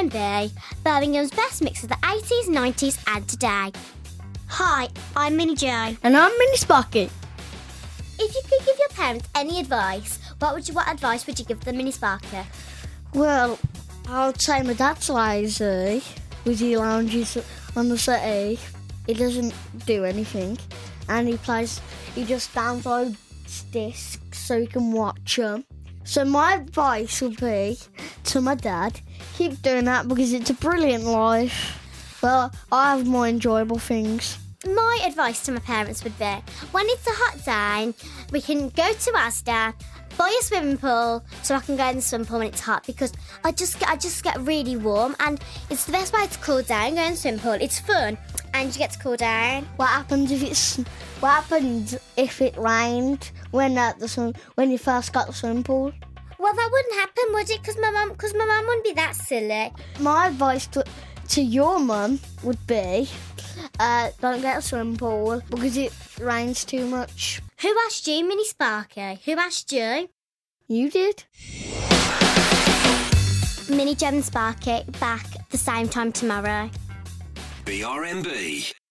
R&B, Birmingham's best mix of the 80s, 90s and today. Hi, I'm Minnie Jo. And I'm Mini Sparky. If you could give your parents any advice, what advice would you give them, Mini Sparky? Well, I would say my dad's lazy with he lounges on the settee. He doesn't do anything, and he just downloads discs so he can watch them. So my advice would be to my dad, keep doing that because it's a brilliant life. But I have more enjoyable things. My advice to my parents would be, when it's a hot day, we can go to Asda, buy a swimming pool so I can go in the swimming pool when it's hot, because I just get really warm and it's the best way to cool down, go in the swimming pool. It's fun and you get to cool down. What happens if it rained when you first got the swimming pool? Well, that wouldn't happen, would it? Because my mum wouldn't be that silly. My advice to your mum would be, don't get a swimming pool because it rains too much. Who asked you, Mini Sparky? Who asked you? You did. Mini Jo and Sparky back the same time tomorrow. BRMB.